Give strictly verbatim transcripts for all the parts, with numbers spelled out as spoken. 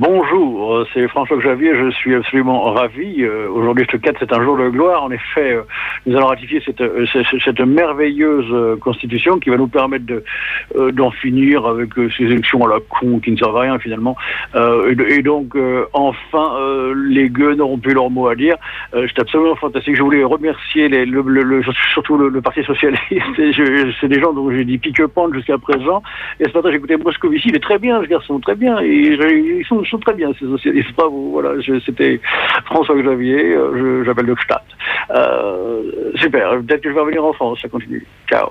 Bonjour, c'est François Xavier, je suis absolument ravi. Euh, aujourd'hui, ce quatre, c'est un jour de gloire. En effet, euh, nous allons ratifier cette, euh, cette, cette merveilleuse euh, constitution qui va nous permettre de, euh, d'en finir avec euh, ces élections à la con qui ne servent à rien finalement. Euh, et, et donc, euh, enfin, euh, les gueux n'auront plus leur mot à dire. Euh, c'est absolument fantastique. Je voulais remercier les, le, le, le, surtout le, le Parti Socialiste. Et je, c'est des gens dont j'ai dit pique-pente jusqu'à présent. Et ce matin, j'ai écouté Moscovici. Il est très bien, ce garçon, très bien. Et ils sont Ils sont très bien, ces socialistes. Bravo, voilà, je, c'était François Xavier, je, j'appelle le Gstaad. Euh, super, peut-être que je vais revenir en France, ça continue. Ciao.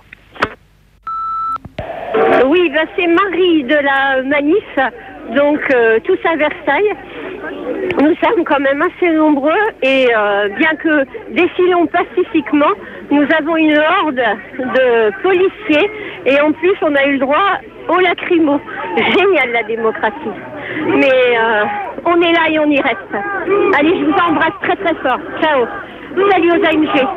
Oui, ben c'est Marie de la Manif, donc euh, tous à Versailles. Nous sommes quand même assez nombreux et euh, bien que défilons pacifiquement, nous avons une horde de policiers et en plus on a eu le droit au lacrymo. Génial la démocratie. Mais euh, on est là et on y reste. Allez, je vous embrasse très très fort. Ciao. Salut aux A M G.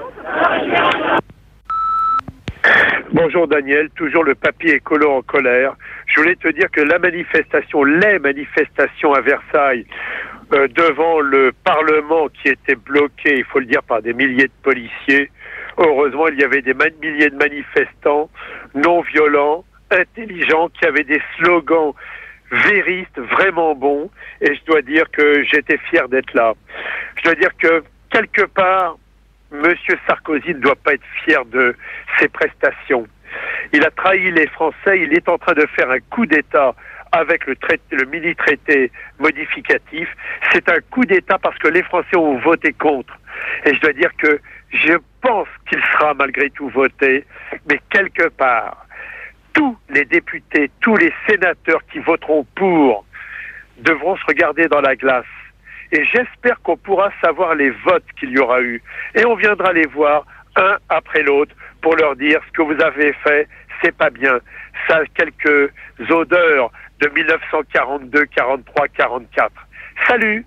Bonjour Daniel, toujours le papy écolo en colère. Je voulais te dire que la manifestation, les manifestations à Versailles, euh, devant le Parlement qui était bloqué, il faut le dire, par des milliers de policiers. Heureusement, il y avait des man- milliers de manifestants non violents, intelligents, qui avaient des slogans véristes, vraiment bons. Et je dois dire que j'étais fier d'être là. Je dois dire que, quelque part, Monsieur Sarkozy ne doit pas être fier de ses prestations. Il a trahi les Français, il est en train de faire un coup d'État avec le, traité, le mini-traité modificatif. C'est un coup d'État parce que les Français ont voté contre. Et je dois dire que je pense qu'il sera malgré tout voté, mais quelque part, tous les députés, tous les sénateurs qui voteront pour devront se regarder dans la glace. Et j'espère qu'on pourra savoir les votes qu'il y aura eu. Et on viendra les voir un après l'autre pour leur dire ce que vous avez fait, c'est pas bien. Ça a quelques odeurs de dix-neuf cent quarante-deux, quarante-trois, quarante-quatre. Salut!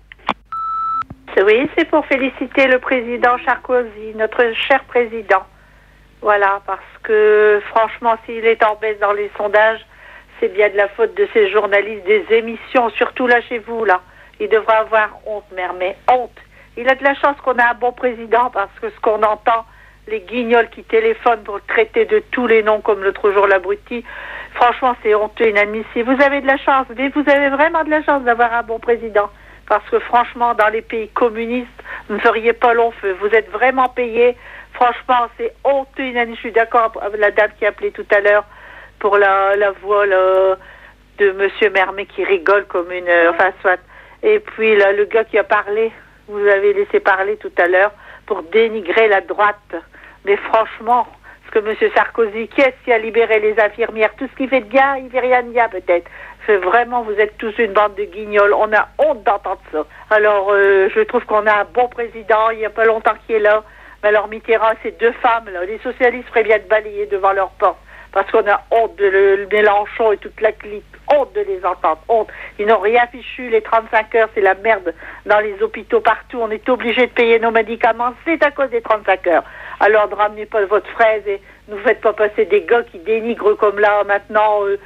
Oui, c'est pour féliciter le président Sarkozy, notre cher président. Voilà, parce que franchement, s'il est en baisse dans les sondages, c'est bien de la faute de ces journalistes des émissions, surtout là chez vous, là. Il devrait avoir honte, mère, mais honte. Il a de la chance qu'on a un bon président parce que ce qu'on entend, les guignols qui téléphonent pour le traiter de tous les noms comme l'autre jour l'abruti, franchement, c'est honteux, inadmissible. Vous avez de la chance, mais vous avez vraiment de la chance d'avoir un bon président parce que franchement, dans les pays communistes, vous ne feriez pas long feu. Vous êtes vraiment payés. Franchement, c'est honteux, inadmissible. Je suis d'accord avec la dame qui a appelé tout à l'heure pour la, la voix là, de Monsieur Mermet qui rigole comme une... Euh, enfin, soit... Et puis là, le gars qui a parlé, vous avez laissé parler tout à l'heure pour dénigrer la droite. Mais franchement, parce que M. Sarkozy, qui est-ce qui a libéré les infirmières? Tout ce qu'il fait de bien, il fait rien de bien peut-être. C'est vraiment, vous êtes tous une bande de guignols. On a honte d'entendre ça. Alors, euh, je trouve qu'on a un bon président. Il n'y a pas longtemps qu'il est là. Mais alors Mitterrand, ces deux femmes, là, les socialistes feraient bien de balayer devant leur porte. Parce qu'on a honte de le, le Mélenchon et toute la clique. Honte de les entendre, honte. Ils n'ont rien fichu, les trente-cinq heures, c'est la merde. Dans les hôpitaux partout, on est obligé de payer nos médicaments, c'est à cause des trente-cinq heures. Alors ne ramenez pas votre fraise et ne vous faites pas passer des gars qui dénigrent comme là maintenant euh,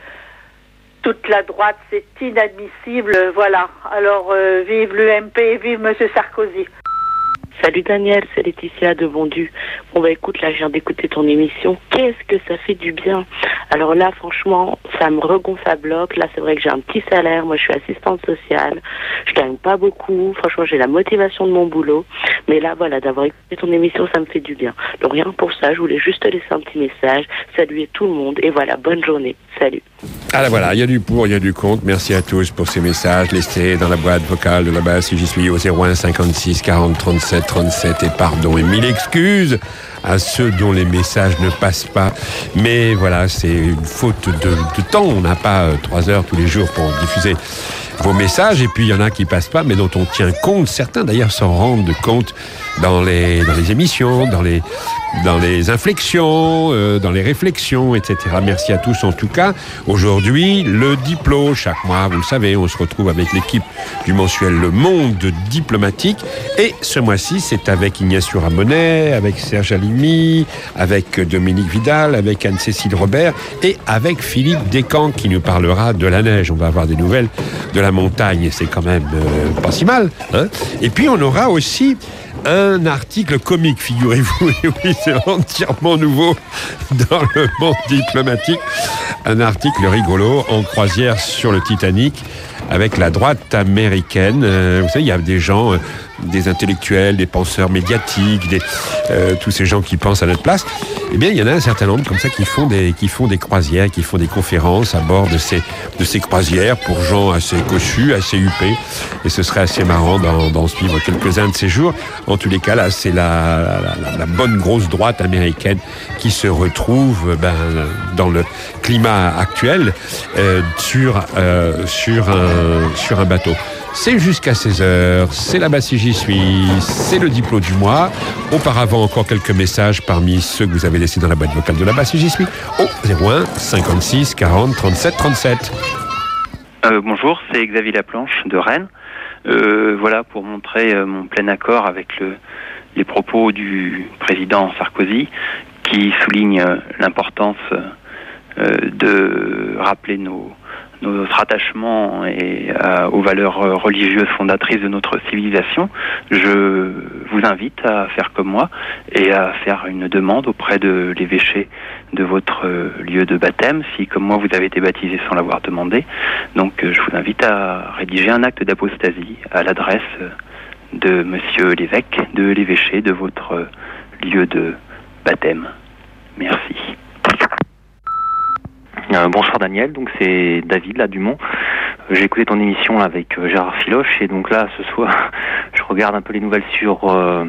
toute la droite, c'est inadmissible, voilà. Alors euh, vive l'U M P, vive M. Sarkozy. Salut Daniel, c'est Laetitia de Bondu. Bon bah écoute, là je viens d'écouter ton émission. Qu'est-ce que ça fait du bien. Alors là franchement, ça me regonfle à bloc. Là c'est vrai que j'ai un petit salaire. Moi je suis assistante sociale. Je gagne pas beaucoup. Franchement j'ai la motivation de mon boulot. Mais là voilà, d'avoir écouté ton émission, ça me fait du bien. Donc rien pour ça, je voulais juste te laisser un petit message. Saluer tout le monde. Et voilà, bonne journée. Salut. Ah là voilà, il y a du pour, il y a du contre. Merci à tous pour ces messages. Laissez dans la boîte vocale de là-bas si j'y suis au zéro un cinquante-six quarante trente-sept trente-sept et pardon et mille excuses à ceux dont les messages ne passent pas. Mais voilà, c'est une faute de, de temps. On n'a pas euh, trois heures tous les jours pour diffuser vos messages. Et puis, il y en a qui passent pas, mais dont on tient compte. Certains, d'ailleurs, s'en rendent compte dans les, dans les émissions, dans les, dans les inflexions, euh, dans les réflexions, et cetera. Merci à tous, en tout cas. Aujourd'hui, le Diplo. Chaque mois, vous le savez, on se retrouve avec l'équipe du mensuel Le Monde diplomatique. Et ce mois-ci, c'est avec Ignacio Ramonet, avec Serge Alimi, avec Dominique Vidal, avec Anne-Cécile Robert et avec Philippe Descamps qui nous parlera de la neige. On va avoir des nouvelles de la la montagne, c'est quand même euh, pas si mal. Hein. Et puis on aura aussi un article comique, figurez-vous, et oui, c'est entièrement nouveau dans le monde diplomatique. Un article rigolo en croisière sur le Titanic avec la droite américaine. Euh, vous savez, il y a des gens, euh, des intellectuels, des penseurs médiatiques, des, euh, tous ces gens qui pensent à notre place. Eh bien, il y en a un certain nombre comme ça qui font des, qui font des croisières, qui font des conférences à bord de ces, de ces croisières pour gens assez cossus, assez huppés. Et ce serait assez marrant d'en, d'en suivre quelques-uns de ces jours. En tous les cas, là, c'est la, la, la bonne grosse droite américaine qui se retrouve ben, dans le climat actuel euh, sur, euh, sur, un, sur un bateau. C'est jusqu'à seize heures, c'est là-bas si j'y suis, c'est le diplôme du mois. Auparavant, encore quelques messages parmi ceux que vous avez laissés dans la boîte vocale de là-bas si j'y suis. Au zéro un cinquante-six quarante trente-sept trente-sept. Euh, bonjour, c'est Xavier Laplanche de Rennes. Euh, voilà, pour montrer euh, mon plein accord avec le, les propos du président Sarkozy, qui souligne euh, l'importance euh, de rappeler nos... notre attachement et, euh, aux valeurs religieuses fondatrices de notre civilisation. Je vous invite à faire comme moi et à faire une demande auprès de l'évêché de votre lieu de baptême, si comme moi vous avez été baptisé sans l'avoir demandé. Donc je vous invite à rédiger un acte d'apostasie à l'adresse de monsieur l'évêque, de l'évêché de votre lieu de baptême. Merci. Euh, bonsoir Daniel, donc c'est David là du Mont. Euh, j'ai écouté ton émission là, avec euh, Gérard Filoche et donc là ce soir je regarde un peu les nouvelles sur euh,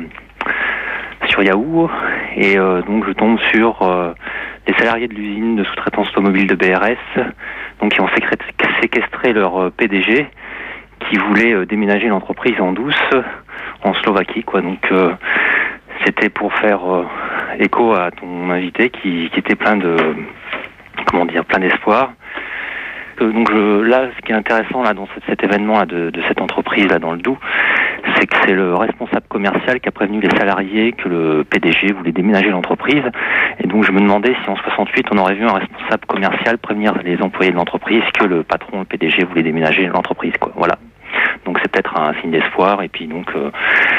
sur Yahoo et euh, donc je tombe sur euh, les salariés de l'usine de sous-traitance automobile de B R S donc qui ont sécré- séquestré leur euh, P D G qui voulait euh, déménager l'entreprise en douce en Slovaquie quoi. Donc euh, c'était pour faire euh, écho à ton invité qui, qui était plein de comment dire, plein d'espoir. Euh, donc je, là, ce qui est intéressant là dans cet, cet événement là de, de cette entreprise là dans le Doubs, c'est que c'est le responsable commercial qui a prévenu les salariés que le P D G voulait déménager l'entreprise. Et donc je me demandais si en soixante-huit on aurait vu un responsable commercial prévenir les employés de l'entreprise que le patron, le P D G, voulait déménager l'entreprise, quoi. Voilà. Donc c'est peut-être un signe d'espoir. Et puis donc euh,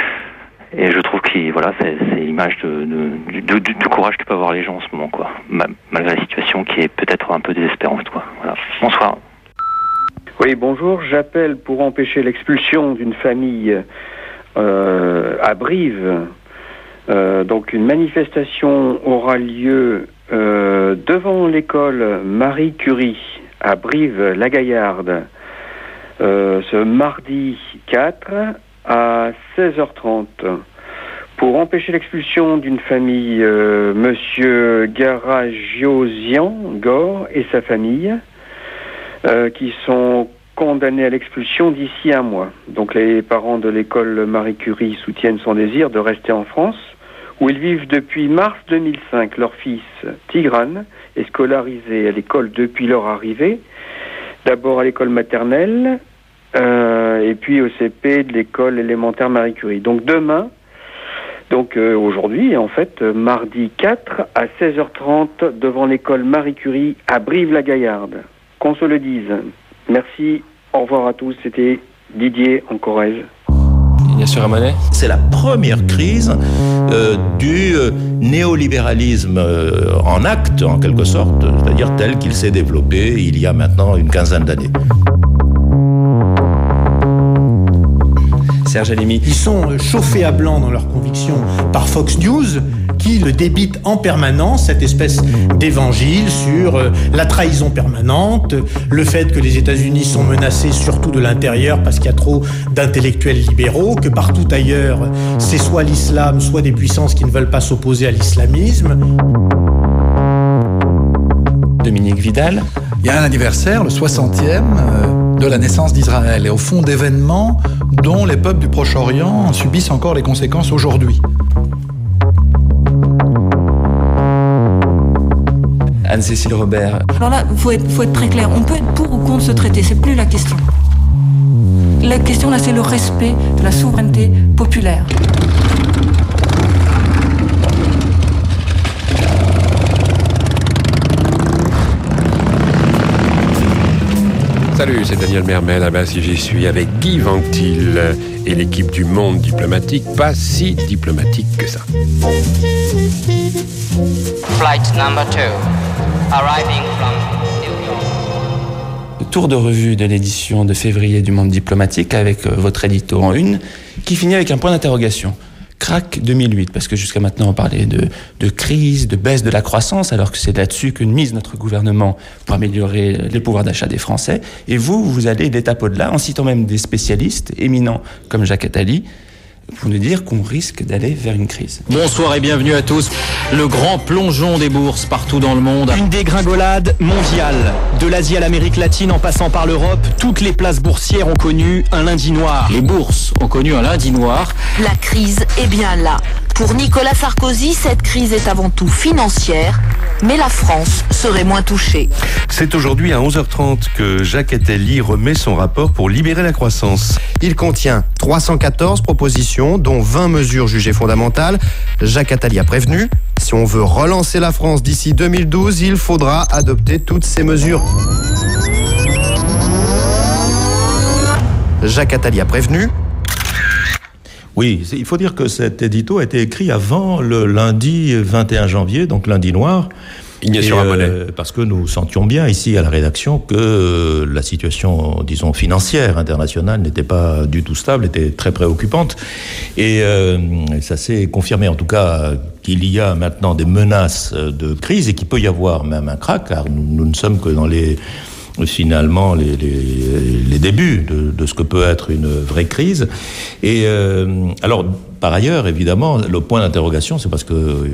Et je trouve que voilà, c'est, c'est l'image de, de, de, du, du courage que peuvent avoir les gens en ce moment, quoi. Malgré la situation qui est peut-être un peu désespérante, quoi. Voilà. Bonsoir. Oui, bonjour. J'appelle pour empêcher l'expulsion d'une famille euh, à Brive. Euh, donc une manifestation aura lieu euh, devant l'école Marie Curie à Brive-la-Gaillarde euh, ce mardi quatre à seize heures trente pour empêcher l'expulsion d'une famille, euh, Monsieur Garagiosian Gore et sa famille euh, qui sont condamnés à l'expulsion d'ici un mois. Donc les parents de l'école Marie Curie soutiennent son désir de rester en France où ils vivent depuis mars deux mille cinq. Leur fils Tigrane est scolarisé à l'école depuis leur arrivée, d'abord à l'école maternelle Euh, et puis au C P de l'école élémentaire Marie Curie. Donc demain, donc euh, aujourd'hui, en fait, euh, mardi quatre à seize heures trente devant l'école Marie Curie à Brive-la-Gaillarde. Qu'on se le dise. Merci, au revoir à tous. C'était Didier en Corrèze. Ignacio Ramonet. C'est la première crise euh, du euh, néolibéralisme euh, en acte, en quelque sorte, c'est-à-dire tel qu'il s'est développé il y a maintenant une quinzaine d'années. Serge Alimi. Ils sont chauffés à blanc dans leurs convictions par Fox News, qui le débite en permanence, cette espèce d'évangile sur euh, la trahison permanente, le fait que les États-Unis sont menacés surtout de l'intérieur parce qu'il y a trop d'intellectuels libéraux, que partout ailleurs, c'est soit l'islam, soit des puissances qui ne veulent pas s'opposer à l'islamisme. Dominique Vidal. Il y a un anniversaire, le soixantième, euh, de la naissance d'Israël, et au fond d'événements dont les peuples du Proche-Orient subissent encore les conséquences aujourd'hui. Anne-Cécile Robert. Alors là, il faut être, faut être très clair. On peut être pour ou contre ce traité, c'est plus la question. La question là, c'est le respect de la souveraineté populaire. Salut, c'est Daniel Mermel, là-bas si j'y suis avec Guy Ventil et l'équipe du Monde diplomatique, pas si diplomatique que ça. Flight number two, arriving from New York. Tour de revue de l'édition de février du Monde diplomatique avec votre édito en une, qui finit avec un point d'interrogation. Crac deux mille huit, parce que jusqu'à maintenant on parlait de, de crise, de baisse de la croissance, alors que c'est là-dessus que mise notre gouvernement pour améliorer les pouvoirs d'achat des Français. Et vous, vous allez d'étape au-delà, en citant même des spécialistes éminents comme Jacques Attali, pour nous dire qu'on risque d'aller vers une crise. Bonsoir et bienvenue à tous. Le grand plongeon des bourses partout dans le monde. Une dégringolade mondiale. De l'Asie à l'Amérique latine en passant par l'Europe, toutes les places boursières ont connu un lundi noir. Les bourses ont connu un lundi noir. La crise est bien là. Pour Nicolas Sarkozy, cette crise est avant tout financière, mais la France serait moins touchée. C'est aujourd'hui à onze heures trente que Jacques Attali remet son rapport pour libérer la croissance. Il contient trois cent quatorze propositions, dont vingt mesures jugées fondamentales. Jacques Attali a prévenu, si on veut relancer la France d'ici deux mille douze, il faudra adopter toutes ces mesures. Jacques Attali a prévenu. Oui, il faut dire que cet édito a été écrit avant le lundi vingt et un janvier, donc lundi noir. Ignacio Ramonet. Euh, parce que nous sentions bien ici à la rédaction que euh, la situation, disons, financière internationale n'était pas du tout stable, était très préoccupante. Et euh, ça s'est confirmé en tout cas qu'il y a maintenant des menaces de crise et qu'il peut y avoir même un krach, car nous, nous ne sommes que dans les... finalement les, les, les débuts de, de ce que peut être une vraie crise. Et euh, alors, par ailleurs, évidemment, le point d'interrogation, c'est parce que euh,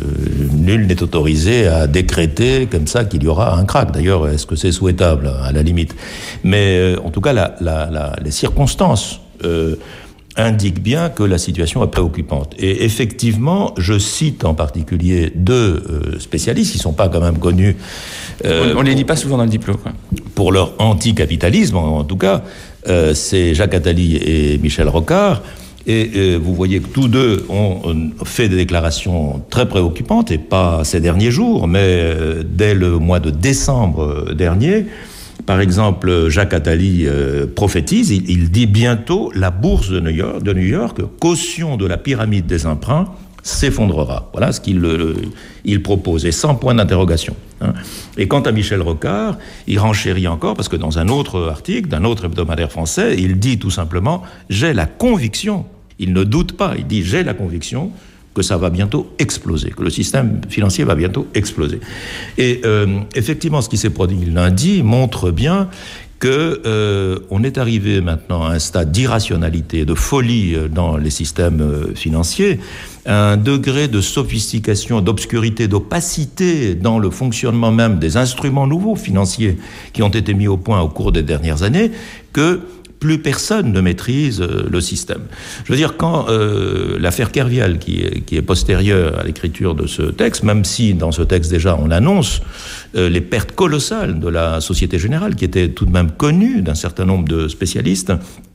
nul n'est autorisé à décréter comme ça qu'il y aura un krach. D'ailleurs, est-ce que c'est souhaitable, à la limite? Mais euh, en tout cas, la, la, la, les circonstances euh, indique bien que la situation est préoccupante. Et effectivement, je cite en particulier deux euh, spécialistes qui ne sont pas quand même connus. Euh, on ne les lit pas souvent dans le diplôme. Quoi. Pour leur anticapitalisme, en, en tout cas, euh, c'est Jacques Attali et Michel Rocard. Et euh, vous voyez que tous deux ont, ont fait des déclarations très préoccupantes, et pas ces derniers jours, mais euh, dès le mois de décembre dernier. Par exemple, Jacques Attali euh, prophétise, il, il dit bientôt la bourse de New York, de New York, caution de la pyramide des emprunts, s'effondrera. Voilà ce qu'il le, il propose, et sans point d'interrogation. Hein. Et quant à Michel Rocard, il renchérit encore, parce que dans un autre article, d'un autre hebdomadaire français, il dit tout simplement « J'ai la conviction », il ne doute pas, il dit « J'ai la conviction » que ça va bientôt exploser, que le système financier va bientôt exploser. Et euh, effectivement, ce qui s'est produit lundi montre bien que euh, on est arrivé maintenant à un stade d'irrationalité, de folie dans les systèmes euh, financiers, un degré de sophistication, d'obscurité, d'opacité dans le fonctionnement même des instruments nouveaux financiers qui ont été mis au point au cours des dernières années, que plus personne ne maîtrise euh, le système. Je veux dire, quand euh, l'affaire Kerviel, qui est, qui est postérieure à l'écriture de ce texte, même si dans ce texte déjà on annonce euh, les pertes colossales de la Société Générale, qui était tout de même connue d'un certain nombre de spécialistes,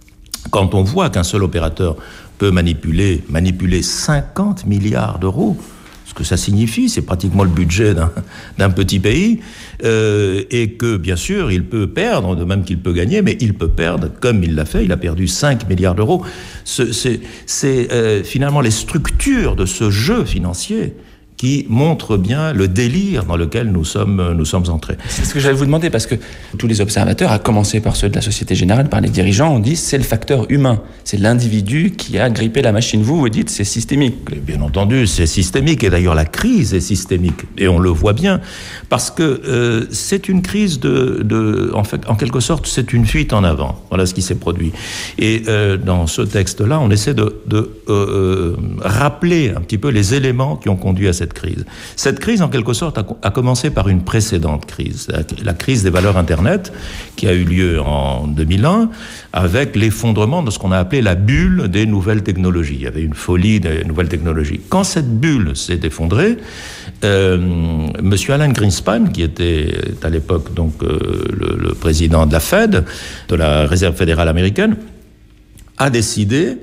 quand on voit qu'un seul opérateur peut manipuler, manipuler cinquante milliards d'euros, ce que ça signifie, c'est pratiquement le budget d'un, d'un petit pays, euh, et que, bien sûr, il peut perdre, de même qu'il peut gagner, mais il peut perdre, comme il l'a fait, il a perdu cinq milliards d'euros. Ce, c'est c'est euh, finalement les structures de ce jeu financier qui montre bien le délire dans lequel nous sommes, nous sommes entrés. C'est ce que j'allais vous demander, parce que tous les observateurs, à commencer par ceux de la Société Générale, par les dirigeants, ont dit c'est le facteur humain, c'est l'individu qui a grippé la machine. Vous, vous dites c'est systémique. Et bien entendu, c'est systémique, et d'ailleurs la crise est systémique, et on le voit bien, parce que euh, c'est une crise de, de en fait, en quelque sorte, c'est une fuite en avant. Voilà ce qui s'est produit. Et euh, dans ce texte-là, on essaie de, de euh, rappeler un petit peu les éléments qui ont conduit à cette crise. Cette crise, en quelque sorte, a, a commencé par une précédente crise, la, la crise des valeurs Internet, qui a eu lieu en deux mille un, avec l'effondrement de ce qu'on a appelé la bulle des nouvelles technologies. Il y avait une folie des nouvelles technologies. Quand cette bulle s'est effondrée, euh, Monsieur Alan Greenspan, qui était à l'époque donc euh, le, le président de la Fed, de la Réserve fédérale américaine, a décidé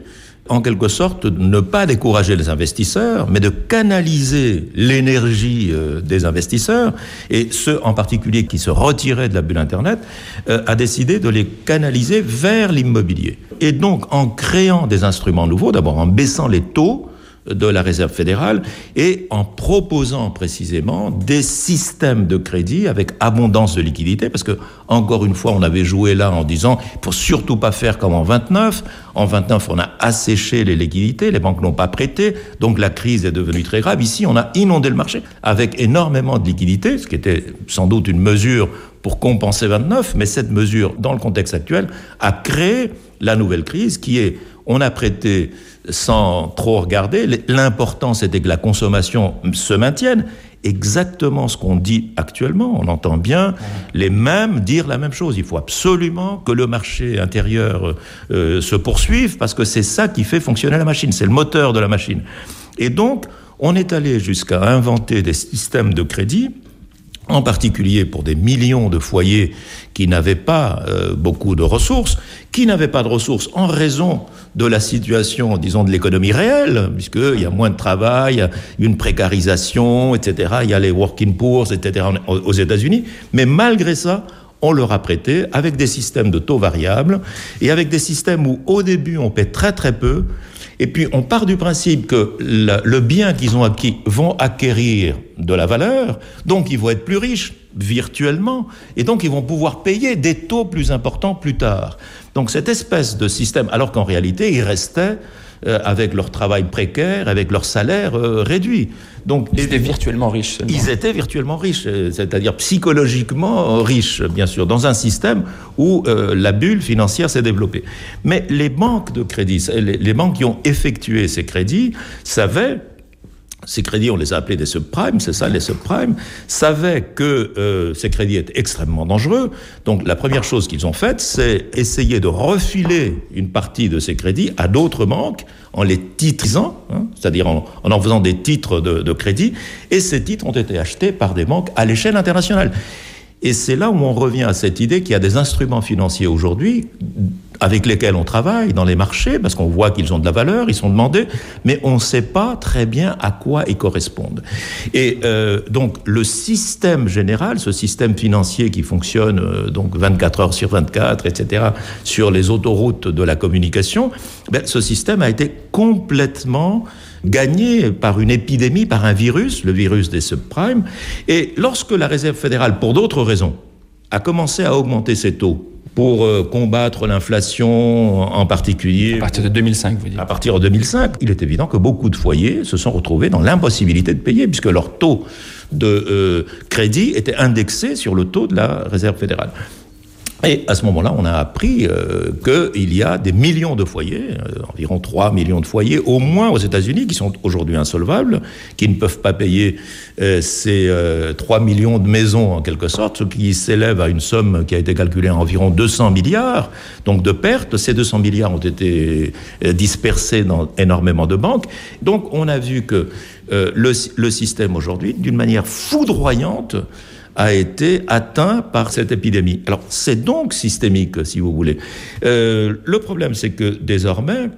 en quelque sorte, ne pas décourager les investisseurs, mais de canaliser l'énergie euh, des investisseurs, et ceux en particulier qui se retiraient de la bulle Internet, euh, a décidé de les canaliser vers l'immobilier. Et donc, en créant des instruments nouveaux, d'abord en baissant les taux de la Réserve fédérale et en proposant précisément des systèmes de crédit avec abondance de liquidités, parce que, encore une fois, on avait joué là en disant il ne faut surtout pas faire comme en vingt-neuf. En vingt-neuf, on a asséché les liquidités, les banques n'ont pas prêté, donc la crise est devenue très grave. Ici, on a inondé le marché avec énormément de liquidités, ce qui était sans doute une mesure pour compenser vingt-neuf, mais cette mesure, dans le contexte actuel, a créé la nouvelle crise qui est, on a prêté sans trop regarder, l'important c'était que la consommation se maintienne, exactement ce qu'on dit actuellement. On entend bien les mêmes dire la même chose. Il faut absolument que le marché intérieur euh, se poursuive parce que c'est ça qui fait fonctionner la machine, c'est le moteur de la machine. Et donc, on est allé jusqu'à inventer des systèmes de crédit, en particulier pour des millions de foyers qui n'avaient pas euh, beaucoup de ressources, qui n'avaient pas de ressources en raison de la situation, disons, de l'économie réelle, puisqu'il y a moins de travail, il y a une précarisation, et cetera. Il y a les working poor, et cetera aux États-Unis. Mais malgré ça, on leur a prêté avec des systèmes de taux variables et avec des systèmes où, au début, on paie très très peu. Et puis, on part du principe que le, le bien qu'ils ont acquis vont acquérir de la valeur, donc ils vont être plus riches virtuellement, et donc ils vont pouvoir payer des taux plus importants plus tard. Donc, cette espèce de système, alors qu'en réalité, ils restaient euh, avec leur travail précaire, avec leur salaire euh, réduit. Donc, ils étaient virtuellement riches seulement. Ils étaient virtuellement riches, c'est-à-dire psychologiquement riches, bien sûr, dans un système où euh, la bulle financière s'est développée. Mais les banques de crédit, les, les banques qui ont effectué ces crédits, savaient, ces crédits, on les a appelés des subprimes, c'est ça, les subprimes, savaient que euh, ces crédits étaient extrêmement dangereux. Donc, la première chose qu'ils ont faite, c'est essayer de refiler une partie de ces crédits à d'autres banques en les titrisant, hein, c'est-à-dire en, en en faisant des titres de, de crédit, et ces titres ont été achetés par des banques à l'échelle internationale. Et c'est là où on revient à cette idée qu'il y a des instruments financiers aujourd'hui avec lesquels on travaille dans les marchés, parce qu'on voit qu'ils ont de la valeur, ils sont demandés, mais on ne sait pas très bien à quoi ils correspondent. Et euh, donc le système général, ce système financier qui fonctionne euh, donc vingt-quatre heures sur vingt-quatre, et cetera, sur les autoroutes de la communication, ben, ce système a été complètement gagné par une épidémie, par un virus, le virus des subprimes. Et lorsque la Réserve fédérale, pour d'autres raisons, a commencé à augmenter ses taux, pour euh, combattre l'inflation en particulier. À partir de deux mille cinq, vous dites. À partir de deux mille cinq, il est évident que beaucoup de foyers se sont retrouvés dans l'impossibilité de payer, puisque leur taux de euh, crédit était indexé sur le taux de la Réserve fédérale. Et à ce moment-là, on a appris euh, qu'il y a des millions de foyers, euh, environ trois millions de foyers, au moins aux États-Unis, qui sont aujourd'hui insolvables, qui ne peuvent pas payer euh, ces euh, trois millions de maisons, en quelque sorte, ce qui s'élève à une somme qui a été calculée à environ deux cents milliards, donc de pertes. Ces deux cents milliards ont été euh, dispersés dans énormément de banques. Donc, on a vu que euh, le, le système aujourd'hui, d'une manière foudroyante, a été atteint par cette épidémie. Alors, c'est donc systémique, si vous voulez. Euh, le problème, c'est que désormais,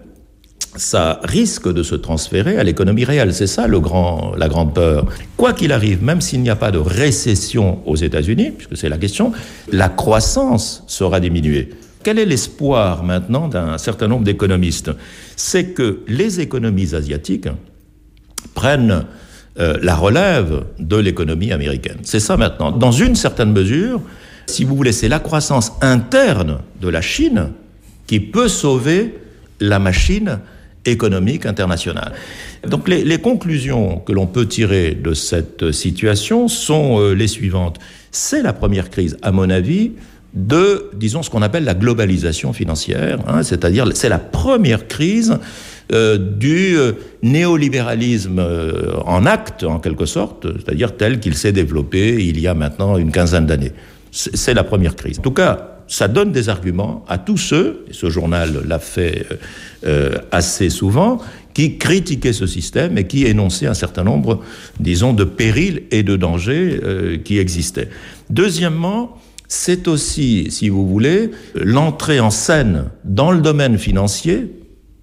ça risque de se transférer à l'économie réelle. C'est ça le grand, la grande peur. Quoi qu'il arrive, même s'il n'y a pas de récession aux États-Unis, puisque c'est la question, la croissance sera diminuée. Quel est l'espoir maintenant d'un certain nombre d'économistes ? C'est que les économies asiatiques prennent Euh, la relève de l'économie américaine. C'est ça maintenant. Dans une certaine mesure, si vous voulez, c'est la croissance interne de la Chine qui peut sauver la machine économique internationale. Donc les, les conclusions que l'on peut tirer de cette situation sont euh, les suivantes. C'est la première crise, à mon avis, de, disons, ce qu'on appelle la globalisation financière, hein, c'est-à-dire c'est la première crise Euh, du euh, néolibéralisme euh, en acte, en quelque sorte, c'est-à-dire tel qu'il s'est développé il y a maintenant une quinzaine d'années. C'est, c'est la première crise. En tout cas, ça donne des arguments à tous ceux, et ce journal l'a fait euh, assez souvent, qui critiquaient ce système et qui énonçaient un certain nombre, disons, de périls et de dangers euh, qui existaient. Deuxièmement, c'est aussi, si vous voulez, l'entrée en scène dans le domaine financier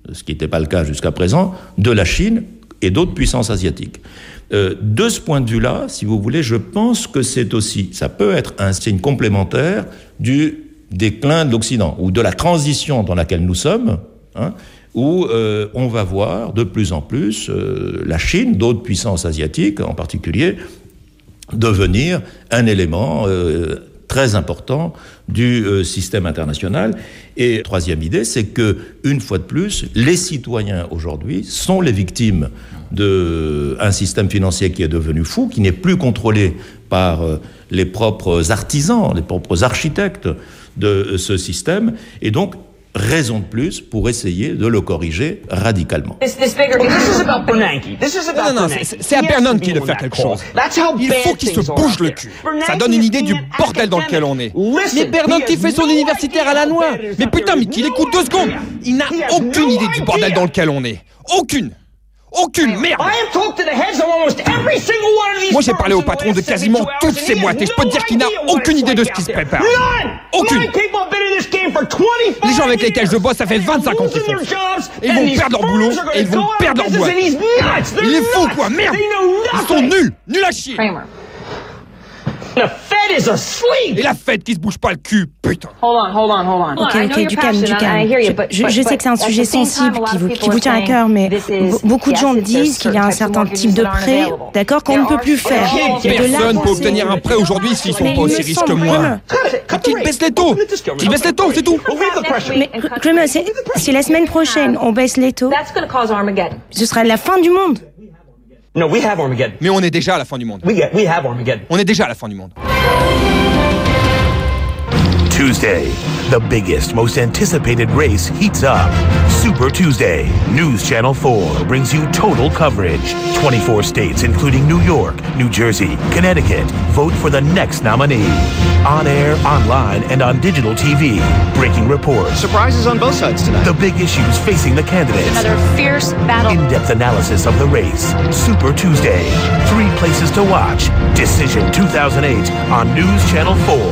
ce qui n'était pas le cas jusqu'à présent, de la Chine et d'autres puissances asiatiques. Euh, de ce point de vue-là, si vous voulez, je pense que c'est aussi, ça peut être un signe complémentaire du déclin de l'Occident, ou de la transition dans laquelle nous sommes, hein, où euh, on va voir de plus en plus euh, la Chine, d'autres puissances asiatiques en particulier, devenir un élément euh, très important du euh, système international. Et troisième idée, c'est que, une fois de plus, les citoyens aujourd'hui sont les victimes d'un système financier qui est devenu fou, qui n'est plus contrôlé par euh, les propres artisans, les propres architectes de euh, ce système, et donc raison de plus pour essayer de le corriger radicalement. Non, non, c'est à Bernanke qu'il de faire quelque chose. Il faut qu'il se bouge le cul. Ça donne une idée du bordel dans lequel on est. Mais Bernanke fait son universitaire à la noix. Mais putain, Mickey, il écoute deux secondes. Il n'a aucune idée du bordel dans lequel on est. Aucune. Aucune, merde! Moi j'ai parlé au patron de quasiment toutes ces boîtes et je peux te dire qu'il n'a aucune idée de ce qui se prépare. Aucune! Les gens avec lesquels je bosse, ça fait vingt-cinq ans qu'ils font. Et ils vont perdre leur boulot et ils vont perdre leur boîte. Il est fou quoi, merde! Ils sont nuls! Nuls à chier! Et la Fed qui se bouge pas le cul, putain. Ok, ok, du calme, du calme. Je, je sais que c'est un sujet sensible qui vous, qui vous tient à cœur, mais beaucoup de gens disent qu'il y a un certain type de prêt, d'accord, qu'on ne peut plus faire. Personne ne peut obtenir un prêt aujourd'hui s'ils sont pas aussi riches que moi. Qu'ils baissent les taux. Qu'ils baissent les taux, c'est tout. Mais, Kramer, si la semaine prochaine on baisse les taux, ce sera la fin du monde. No, we have Armageddon. Mais on est déjà à la fin du monde. We, get, we have Armageddon. On est déjà à la fin du monde. Tuesday, the biggest, most anticipated race heats up. Super Tuesday, News Channel four brings you total coverage. twenty-four states, including New York, New Jersey, Connecticut, vote for the next nominee. On air, online, and on digital T V. Breaking reports. Surprises on both sides tonight. The big issues facing the candidates. Another fierce battle. In-depth analysis of the race. Super Tuesday. Three places to watch. Decision two thousand eight on News Channel four.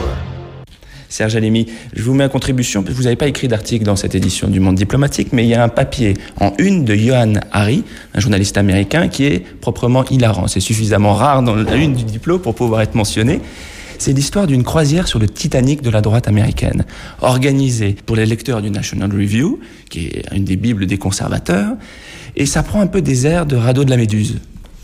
Serge Alimi, je vous mets en contribution, vous n'avez pas écrit d'article dans cette édition du Monde diplomatique, mais il y a un papier en une de Johan Hari, un journaliste américain, qui est proprement hilarant. C'est suffisamment rare dans la une du Diplo pour pouvoir être mentionné. C'est l'histoire d'une croisière sur le Titanic de la droite américaine, organisée pour les lecteurs du National Review, qui est une des bibles des conservateurs, et ça prend un peu des airs de Radeau de la Méduse.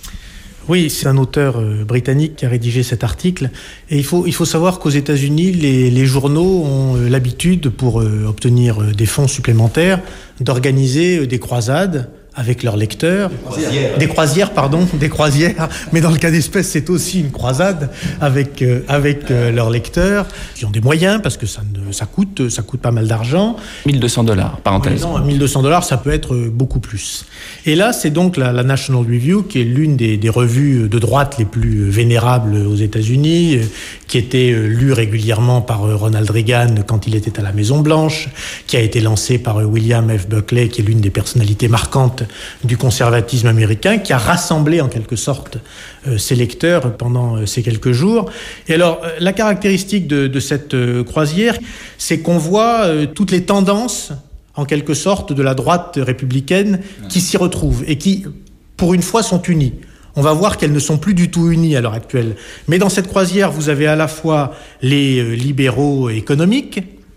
Oui, c'est un auteur euh, britannique qui a rédigé cet article. Et il faut, il faut savoir qu'aux États-Unis, les, les journaux ont euh, l'habitude, pour euh, obtenir euh, des fonds supplémentaires, d'organiser euh, des croisades avec leurs lecteurs. Des croisières. Des croisières, pardon, des croisières. Mais dans le cas d'espèce, c'est aussi une croisade avec, euh, avec euh, leurs lecteurs, qui ont des moyens, parce que ça, ne, ça, coûte, ça coûte pas mal d'argent. mille deux cents dollars, parenthèse. Non, mille deux cents dollars, ça peut être beaucoup plus. Et là, c'est donc la, la National Review, qui est l'une des, des revues de droite les plus vénérables aux États-Unis, qui était lue régulièrement par Ronald Reagan quand il était à la Maison-Blanche, qui a été lancée par William F. Buckley, qui est l'une des personnalités marquantes du conservatisme américain, qui a rassemblé en quelque sorte euh, ses lecteurs pendant euh, ces quelques jours. Et alors, euh, la caractéristique de, de cette euh, croisière, c'est qu'on voit euh, toutes les tendances, en quelque sorte, de la droite républicaine qui s'y retrouvent et qui, pour une fois, sont unies. On va voir qu'elles ne sont plus du tout unies à l'heure actuelle. Mais dans cette croisière, vous avez à la fois les euh, libéraux économiques,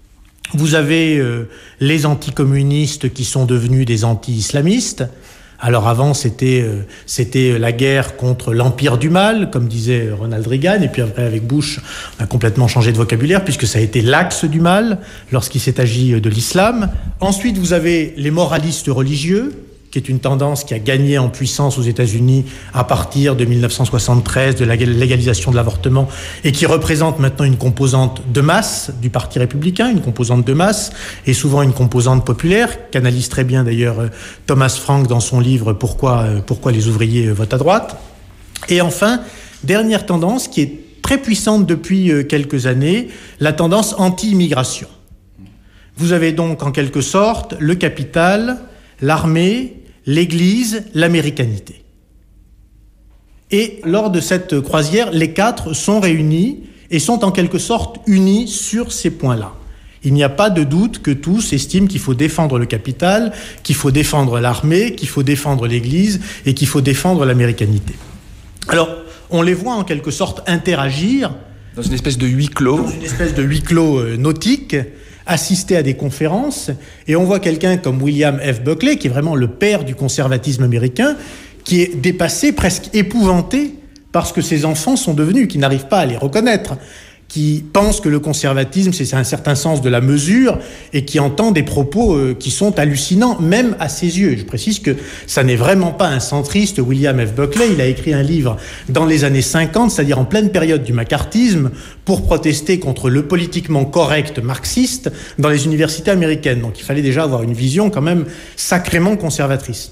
vous avez euh, les anticommunistes qui sont devenus des anti-islamistes. Alors avant, c'était euh, c'était la guerre contre l'empire du mal, comme disait Ronald Reagan, et puis après, avec Bush, on a complètement changé de vocabulaire, puisque ça a été l'axe du mal lorsqu'il s'est agi de l'islam. Ensuite, vous avez les moralistes religieux, qui est une tendance qui a gagné en puissance aux États-Unis à partir de mille neuf cent soixante-treize, de la légalisation de l'avortement, et qui représente maintenant une composante de masse du Parti républicain, une composante de masse, et souvent une composante populaire, qu'analyse très bien d'ailleurs Thomas Frank dans son livre « Pourquoi, pourquoi les ouvriers votent à droite ». Et enfin, dernière tendance qui est très puissante depuis quelques années, la tendance anti-immigration. Vous avez donc en quelque sorte le capital, l'armée, l'Église, l'américanité. Et lors de cette croisière, les quatre sont réunis et sont en quelque sorte unis sur ces points-là. Il n'y a pas de doute que tous estiment qu'il faut défendre le capital, qu'il faut défendre l'armée, qu'il faut défendre l'Église et qu'il faut défendre l'américanité. Alors, on les voit en quelque sorte interagir dans une espèce de huis clos, dans une espèce de huis clos euh, nautique, assister à des conférences, et on voit quelqu'un comme William F. Buckley, qui est vraiment le père du conservatisme américain, qui est dépassé, presque épouvanté par ce que ses enfants sont devenus, qui n'arrivent pas à les reconnaître, qui pense que le conservatisme, c'est un certain sens de la mesure et qui entend des propos euh, qui sont hallucinants, même à ses yeux. Je précise que ça n'est vraiment pas un centriste, William F. Buckley. Il a écrit un livre dans les années cinquante, c'est-à-dire en pleine période du macartisme, pour protester contre le politiquement correct marxiste dans les universités américaines. Donc il fallait déjà avoir une vision quand même sacrément conservatrice.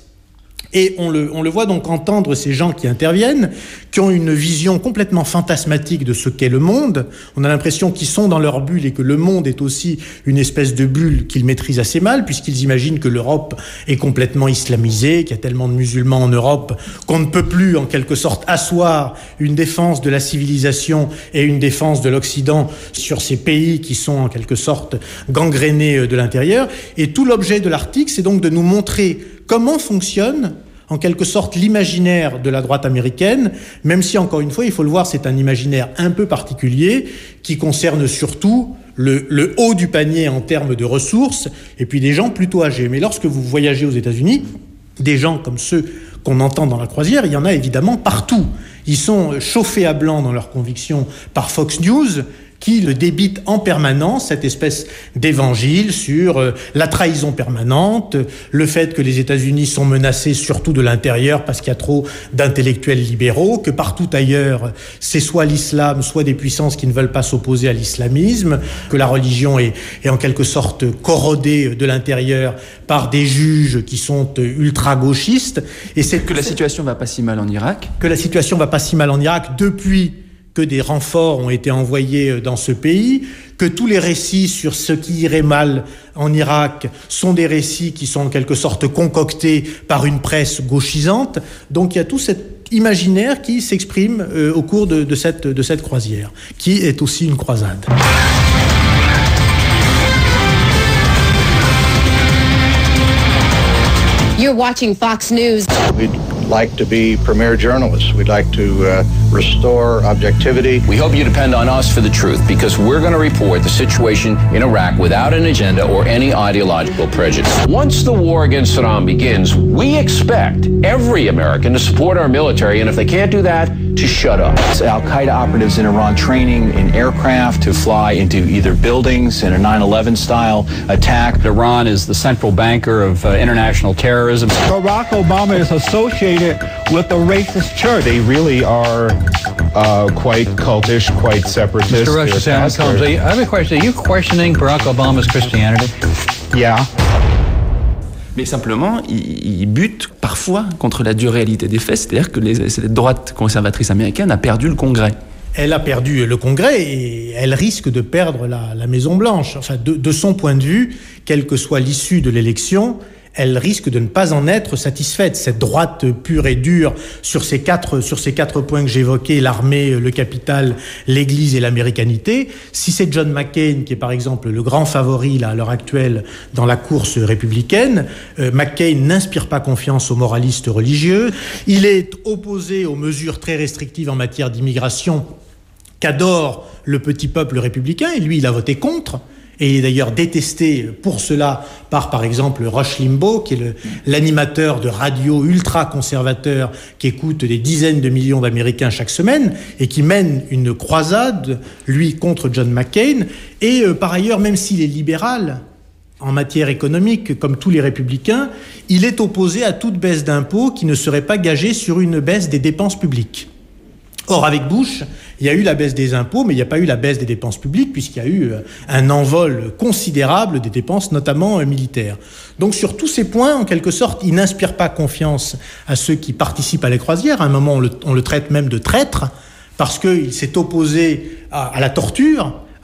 Et on le, on le voit donc entendre ces gens qui interviennent, qui ont une vision complètement fantasmatique de ce qu'est le monde. On a l'impression qu'ils sont dans leur bulle et que le monde est aussi une espèce de bulle qu'ils maîtrisent assez mal, puisqu'ils imaginent que l'Europe est complètement islamisée, qu'il y a tellement de musulmans en Europe qu'on ne peut plus, en quelque sorte, asseoir une défense de la civilisation et une défense de l'Occident sur ces pays qui sont, en quelque sorte, gangrénés de l'intérieur. Et tout l'objet de l'article, c'est donc de nous montrer comment fonctionne, en quelque sorte, l'imaginaire de la droite américaine, même si, encore une fois, il faut le voir, c'est un imaginaire un peu particulier qui concerne surtout le, le haut du panier en termes de ressources et puis des gens plutôt âgés. Mais lorsque vous voyagez aux États-Unis, des gens comme ceux qu'on entend dans la croisière, il y en a évidemment partout. Ils sont chauffés à blanc dans leurs convictions par Fox News, qui le débite en permanence, cette espèce d'évangile sur euh, la trahison permanente, le fait que les États-Unis sont menacés surtout de l'intérieur parce qu'il y a trop d'intellectuels libéraux, que partout ailleurs, c'est soit l'islam, soit des puissances qui ne veulent pas s'opposer à l'islamisme, que la religion est, est en quelque sorte corrodée de l'intérieur par des juges qui sont ultra-gauchistes. Et c'est que la situation va pas si mal en Irak. Que la situation va pas si mal en Irak depuis que des renforts ont été envoyés dans ce pays, que tous les récits sur ce qui irait mal en Irak sont des récits qui sont en quelque sorte concoctés par une presse gauchisante. Donc il y a tout cet imaginaire qui s'exprime euh, au cours de, de, cette, de cette croisière, qui est aussi une croisade. You're watching Fox News. We'd like to be premier journalists. We'd like to uh, restore objectivity. We hope you depend on us for the truth, because we're going to report the situation in Iraq without an agenda or any ideological prejudice. Once the war against Saddam begins, we expect every American to support our military, and if they can't do that, to shut up. Al-Qaeda operatives in Iran training in aircraft to fly into either buildings in a nine eleven style attack. Iran is the central banker of uh, international terrorism. Barack Obama is associated with the racist church. They really are uh, quite cultish, quite separatist. Mister Rush, Combs, I have a question. Are you questioning Barack Obama's Christianity? Yeah. Mais simplement, il, il bute parfois contre la dure réalité des faits, c'est-à-dire que les, cette droite conservatrice américaine a perdu le Congrès. Elle a perdu le Congrès et elle risque de perdre la, la Maison-Blanche. Enfin, de, de son point de vue, quelle que soit l'issue de l'élection, elle risque de ne pas en être satisfaite. Cette droite pure et dure sur ces quatre, sur ces quatre points que j'évoquais, l'armée, le capital, l'Église et l'américanité, si c'est John McCain qui est par exemple le grand favori là, à l'heure actuelle dans la course républicaine, euh, McCain n'inspire pas confiance aux moralistes religieux. Il est opposé aux mesures très restrictives en matière d'immigration qu'adore le petit peuple républicain, et lui il a voté contre. Et il est d'ailleurs détesté pour cela par, par exemple, Rush Limbaugh, qui est le, l'animateur de radio ultra-conservateur qui écoute des dizaines de millions d'Américains chaque semaine et qui mène une croisade, lui, contre John McCain. Et euh, par ailleurs, même s'il est libéral en matière économique, comme tous les républicains, il est opposé à toute baisse d'impôts qui ne serait pas gagée sur une baisse des dépenses publiques. Or, avec Bush, il y a eu la baisse des impôts, mais il n'y a pas eu la baisse des dépenses publiques, puisqu'il y a eu un envol considérable des dépenses, notamment militaires. Donc, sur tous ces points, en quelque sorte, il n'inspire pas confiance à ceux qui participent à la croisière. À un moment, on le, on le traite même de traître, parce qu'il s'est opposé à, à la torture,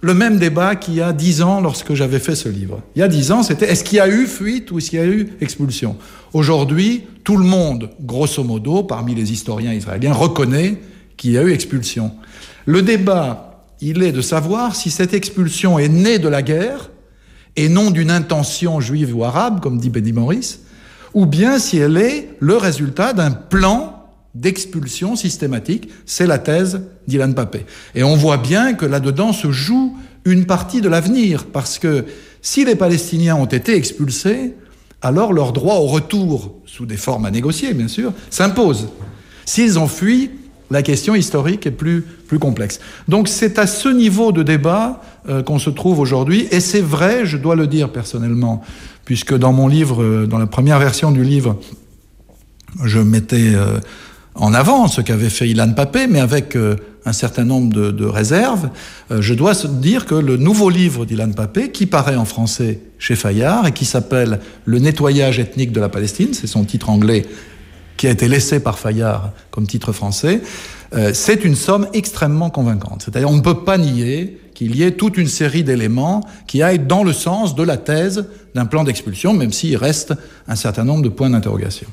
le même débat qu'il y a dix ans lorsque j'avais fait ce livre. Il y a dix ans, c'était est-ce qu'il y a eu fuite ou est-ce qu'il y a eu expulsion? Aujourd'hui, tout le monde, grosso modo, parmi les historiens israéliens, reconnaît qu'il y a eu expulsion. Le débat, il est de savoir si cette expulsion est née de la guerre et non d'une intention juive ou arabe, comme dit Benny Morris, ou bien si elle est le résultat d'un plan d'expulsion systématique. C'est la thèse d'Ilan Pappé. Et on voit bien que là-dedans se joue une partie de l'avenir, parce que si les Palestiniens ont été expulsés, alors leur droit au retour, sous des formes à négocier bien sûr, s'impose. S'ils ont fui, la question historique est plus, plus complexe. Donc c'est à ce niveau de débat euh, qu'on se trouve aujourd'hui, et c'est vrai, je dois le dire personnellement, puisque dans mon livre, euh, dans la première version du livre, je mettais euh, en avant ce qu'avait fait Ilan Pappé, mais avec euh, un certain nombre de, de réserves. Euh, je dois dire que le nouveau livre d'Ilan Pappé, qui paraît en français chez Fayard et qui s'appelle « Le nettoyage ethnique de la Palestine », c'est son titre anglais, qui a été laissé par Fayard comme titre français, euh, c'est une somme extrêmement convaincante. C'est-à-dire on ne peut pas nier qu'il y ait toute une série d'éléments qui aillent dans le sens de la thèse d'un plan d'expulsion, même s'il reste un certain nombre de points d'interrogation.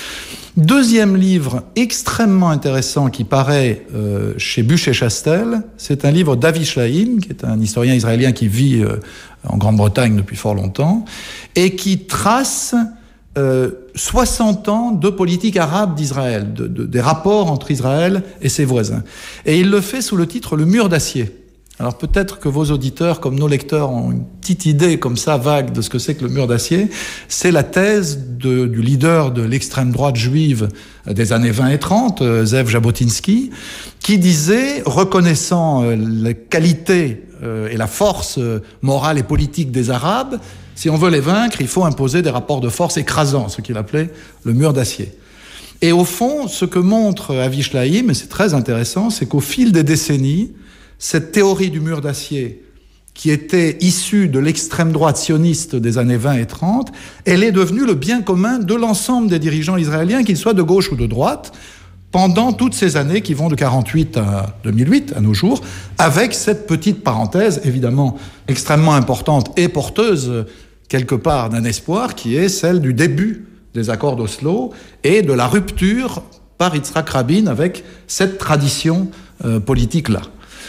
Deuxième livre extrêmement intéressant qui paraît euh, chez Buchet-Chastel, c'est un livre d'Avi Shlaim, qui est un historien israélien qui vit euh, en Grande-Bretagne depuis fort longtemps, et qui trace Euh, soixante ans de politique arabe d'Israël, de, de, des rapports entre Israël et ses voisins. Et il le fait sous le titre « Le mur d'acier ». Alors peut-être que vos auditeurs, comme nos lecteurs, ont une petite idée comme ça, vague, de ce que c'est que le mur d'acier. C'est la thèse de, du leader de l'extrême droite juive des années vingt et trente, Zev Jabotinsky, qui disait, reconnaissant la qualité et la force morale et politique des Arabes, si on veut les vaincre, il faut imposer des rapports de force écrasants, ce qu'il appelait le mur d'acier. Et au fond, ce que montre Avi Shlaim, et c'est très intéressant, c'est qu'au fil des décennies, cette théorie du mur d'acier, qui était issue de l'extrême droite sioniste des années vingt et trente, elle est devenue le bien commun de l'ensemble des dirigeants israéliens, qu'ils soient de gauche ou de droite, pendant toutes ces années qui vont de quarante-huit à deux mille huit, à nos jours, avec cette petite parenthèse, évidemment extrêmement importante et porteuse, quelque part, d'un espoir, qui est celle du début des accords d'Oslo et de la rupture par Yitzhak Rabin avec cette tradition euh, politique-là.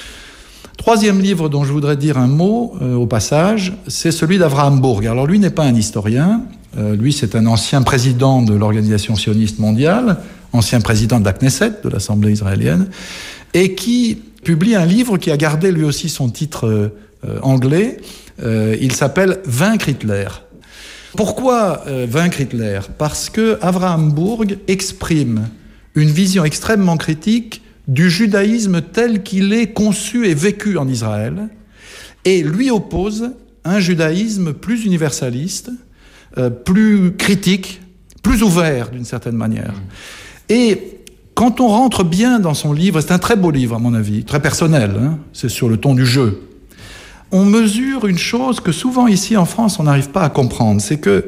Troisième livre dont je voudrais dire un mot euh, au passage, c'est celui d'Avraham Burg. Alors lui n'est pas un historien, euh, lui c'est un ancien président de l'Organisation sioniste mondiale, ancien président de la Knesset, de l'Assemblée israélienne, et qui publie un livre qui a gardé lui aussi son titre euh, euh, anglais. Euh, il s'appelle « Vaincre Hitler ». Pourquoi euh, vaincre Hitler? Parce que Avraham Burg exprime une vision extrêmement critique du judaïsme tel qu'il est conçu et vécu en Israël, et lui oppose un judaïsme plus universaliste, euh, plus critique, plus ouvert d'une certaine manière. Et quand on rentre bien dans son livre, c'est un très beau livre à mon avis, très personnel, hein, c'est sur le ton du jeu, on mesure une chose que souvent ici en France on n'arrive pas à comprendre, c'est que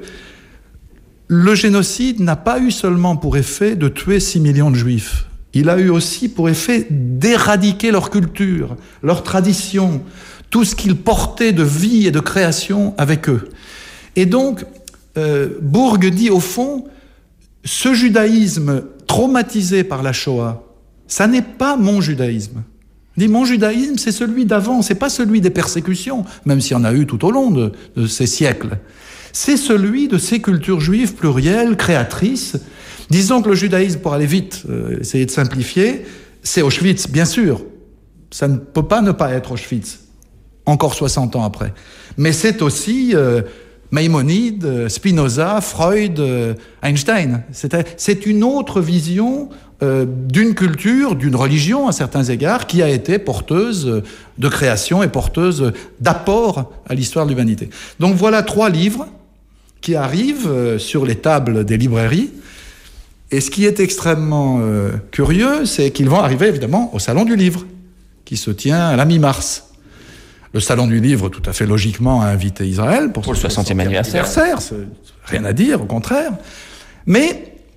le génocide n'a pas eu seulement pour effet de tuer six millions de juifs, il a eu aussi pour effet d'éradiquer leur culture, leur tradition, tout ce qu'ils portaient de vie et de création avec eux. Et donc, euh, Burg dit au fond, ce judaïsme traumatisé par la Shoah, ça n'est pas mon judaïsme. Il dit, mon judaïsme, c'est celui d'avant, c'est pas celui des persécutions, même s'il y en a eu tout au long de, de ces siècles. C'est celui de ces cultures juives plurielles, créatrices. Disons que le judaïsme, pour aller vite, euh, essayer de simplifier, c'est Auschwitz, bien sûr. Ça ne peut pas ne pas être Auschwitz, encore soixante ans après. Mais c'est aussi euh, Maïmonide, Spinoza, Freud, euh, Einstein. C'est, c'est une autre vision euh, d'une culture, d'une religion à certains égards, qui a été porteuse de création et porteuse d'apport à l'histoire de l'humanité. Donc voilà trois livres qui arrivent euh, sur les tables des librairies. Et ce qui est extrêmement euh, curieux, c'est qu'ils vont arriver évidemment au Salon du Livre, qui se tient à la mi-mars. Le Salon du Livre, tout à fait logiquement, a invité Israël pour, pour le soixantième anniversaire. anniversaire. C'est rien à dire, au contraire. Mais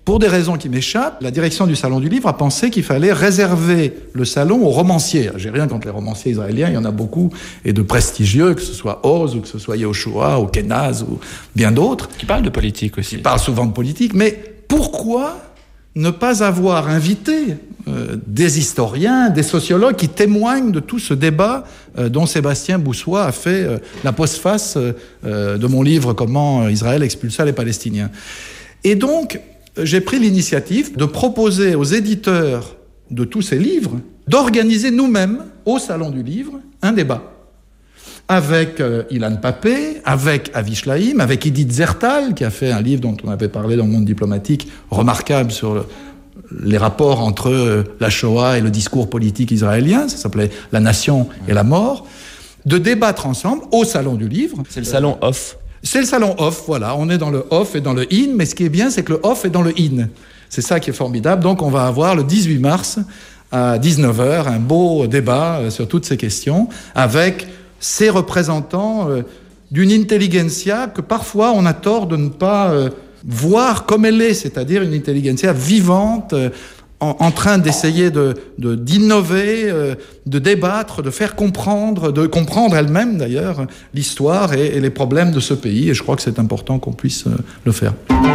Pour des raisons qui m'échappent, la direction du Salon du Livre a pensé qu'il fallait réserver le salon aux romanciers. J'ai rien contre les romanciers israéliens, il y en a beaucoup, et de prestigieux, que ce soit Oz, ou que ce soit Yehoshua, ou Kenaz, ou bien d'autres. Qui parlent de politique aussi. Qui parlent souvent de politique, mais pourquoi ne pas avoir invité euh, des historiens, des sociologues qui témoignent de tout ce débat euh, dont Sébastien Boussois a fait euh, la postface euh, de mon livre « Comment Israël expulsa les Palestiniens ». Et donc, j'ai pris l'initiative de proposer aux éditeurs de tous ces livres d'organiser nous-mêmes, au Salon du Livre, un débat. Avec euh, Ilan Pappé, avec Avi Shlaim, avec Edith Zertal, qui a fait un livre dont on avait parlé dans le monde diplomatique, remarquable sur le, les rapports entre euh, la Shoah et le discours politique israélien, ça s'appelait « La nation et la mort », de débattre ensemble au Salon du Livre. C'est le salon off. C'est le salon off, voilà. On est dans le off et dans le in, mais ce qui est bien, c'est que le off est dans le in. C'est ça qui est formidable. Donc, on va avoir le dix-huit mars à dix-neuf heures un beau débat sur toutes ces questions avec ces représentants euh, d'une intelligentsia que parfois on a tort de ne pas euh, voir comme elle est, c'est-à-dire une intelligentsia vivante, euh, en, en train d'essayer de, de, d'innover, euh, de débattre, de faire comprendre, de comprendre elle-même d'ailleurs l'histoire et, et les problèmes de ce pays. Et je crois que c'est important qu'on puisse euh, le faire.